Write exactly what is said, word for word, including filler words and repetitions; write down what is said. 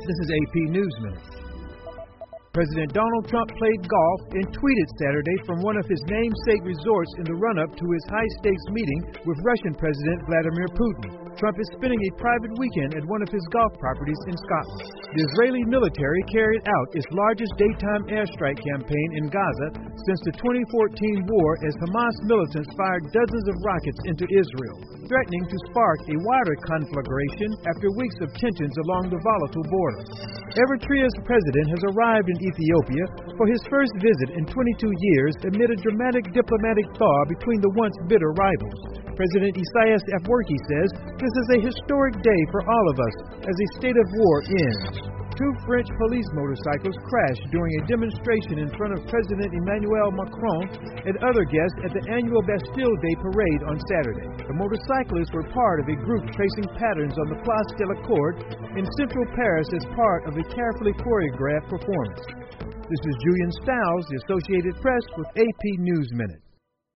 This is A P News Minute. President Donald Trump played golf and tweeted Saturday from one of his namesake resorts in the run-up to his high-stakes meeting with Russian President Vladimir Putin. Trump is spending a private weekend at one of his golf properties in Scotland. The Israeli military carried out its largest daytime airstrike campaign in Gaza since the twenty fourteen war as Hamas militants fired dozens of rockets into Israel, threatening to spark a wider conflagration after weeks of tensions along the volatile border. Eritrea's president has arrived in Ethiopia for his first visit in twenty-two years amid a dramatic diplomatic thaw between the once bitter rivals. President Isaias Afwerki says this is a historic day for all of us as a state of war ends. Two French police motorcycles crashed during a demonstration in front of President Emmanuel Macron and other guests at the annual Bastille Day parade on Saturday. The motorcyclists were part of a group tracing patterns on the Place de la Concorde in central Paris as part of a carefully choreographed performance. This is Julian Stiles, the Associated Press, with A P News Minute.